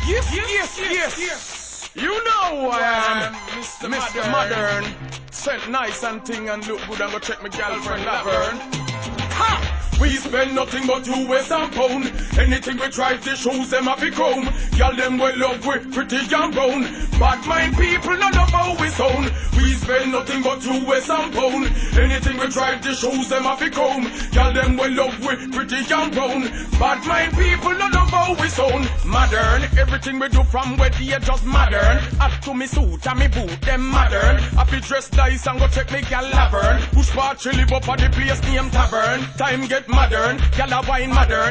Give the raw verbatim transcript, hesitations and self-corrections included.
Yes, yes, yes, yes. You know who I am, Mister Mister Modern. Set nice and ting and look good and go check my girlfriend Laverne. Ha! We spend nothing but two ways and pound. Anything we try to shoes them happy chrome. Y'all them well love with pretty and brown. Bad mind people no love how we sound. We spend nothing but two ways and pound. Anything we try to shoes them happy chrome. Y'all them well love with pretty and brown. Bad mind people no love how we sound. Modern, everything we do from where they just modern. Up to me suit and me boot them modern. Happy dress dice and go check me gal Laverne. Push part she live up at the place named Tavern. Time get modern, gal a wine modern.